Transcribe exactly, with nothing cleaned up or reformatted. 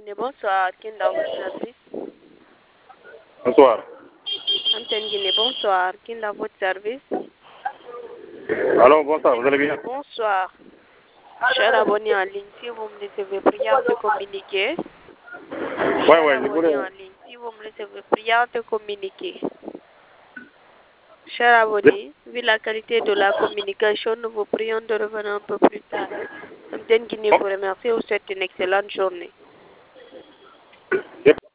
Guinée, bonsoir. Qui est dans votre service? Bonsoir. Antenne Guinée, bonsoir. Qui est dans votre service? Alors, bonsoir, vous allez bien? Bonsoir. Cher abonné en ligne, si vous me recevez, prière de communiquer. Ouais, Cher ouais, je abonné voulais. en ligne, si vous me recevez, prière de communiquer. Cher abonné, vu la qualité de la communication, nous vous prions de revenir un peu plus tard. Antenne Guinée vous remercie et vous souhaite une excellente journée.